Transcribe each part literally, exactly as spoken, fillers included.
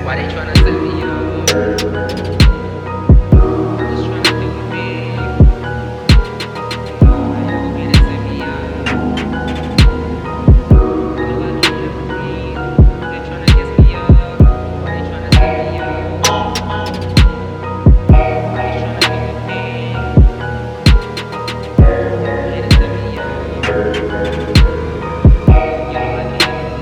Why they tryna set me up? I'm just tryna do it big. Why y'all gon' get set me up? You know I can't ever breathe. They tryna get me up. Why they tryna set me up? I'm just tryna do it big. Why they set me up? You know I can't ever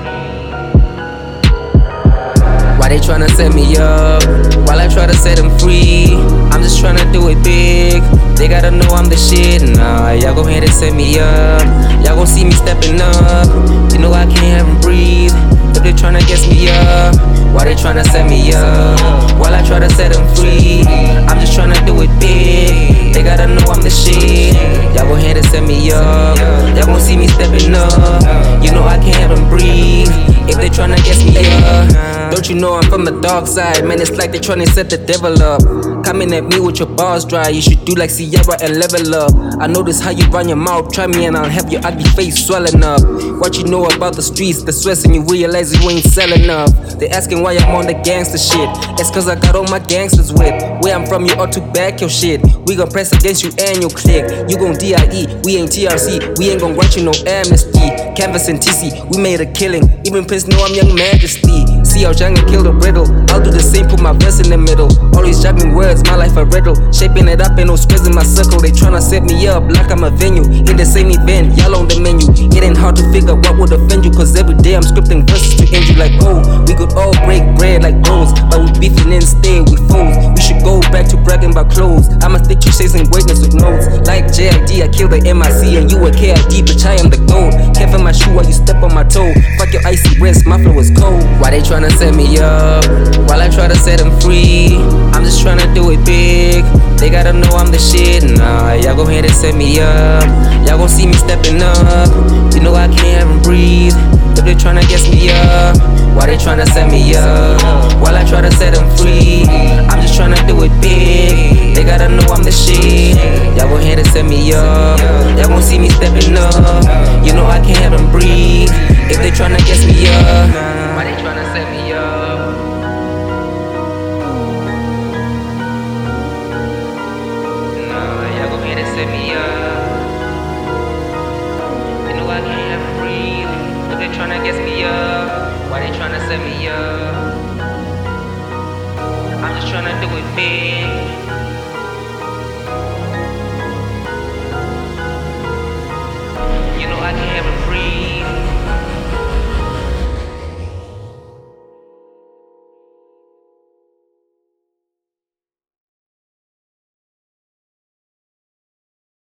breathe. Why they tryna set me up while I try to set them free? I'm just tryna do it big. They gotta know I'm the shit. Nah, y'all go ahead and set me up. Y'all gon' see me stepping up. You know I can't have them breathe. If they tryna guess me up, why they tryna set me up while I try to set them free? I'm just tryna do it big. They gotta know I'm the shit. Y'all go ahead and set me up. Y'all gon' see me stepping up. You know I can't have them breathe. If they tryna guess me up, don't you know I'm from the dark side? Man, it's like they tryna set the devil up. Coming at me with your bars dry, you should do like Sierra and level up. I notice how you run your mouth, try me and I'll have your ugly face swelling up. What you know about the streets, the stress and you realize you ain't selling up. They asking why I'm on the gangster shit. It's cause I got all my gangsters with. Where I'm from, you ought to back your shit. We gon' press against you and your clique. You gon' D I E, we ain't T R C. We ain't gon' grant you no amnesty. Canvas and T C, we made a killing. Even Prince know I'm Young Majesty. See how jungle kill the riddle. I'll do the same, put my verse in the middle. Always juggling words, my life a riddle. Shaping it up, ain't no squares in my circle. They tryna set me up like I'm a venue. In the same event, y'all on the menu. It ain't hard to figure what would offend you. Cause every day I'm scripting verses to end you like, oh, we could all break bread like bros. But we beefing instead, we foes. We should go back to bragging about clothes. I'ma stick you chasing greatness with notes. Like J I D, I kill the M I C and you a K I D, bitch, I am the gold. Careful my shoe while you step on my toe. Fuck your icy wrist, my flow is cold. Why they tryna set me up while I try to set them free? I'm just tryna do it big. They gotta know I'm the shit. Nah, y'all go ahead and set me up. Y'all gon' see me stepping up. You know I can't have them breathe. If they tryna guess me up, why they tryna set me up while I try to set them free? I'm just tryna do it big. They gotta know I'm the shit. Y'all go ahead and set me up. Y'all gon' see me stepping up. You know I can't have them breathe. If they tryna guess me up, why they tryna set me up? Nah, y'all go ahead and set me up. You know I can't have them breathe. If they tryna guess me up, why they tryna set me up? I'm just tryna do it big.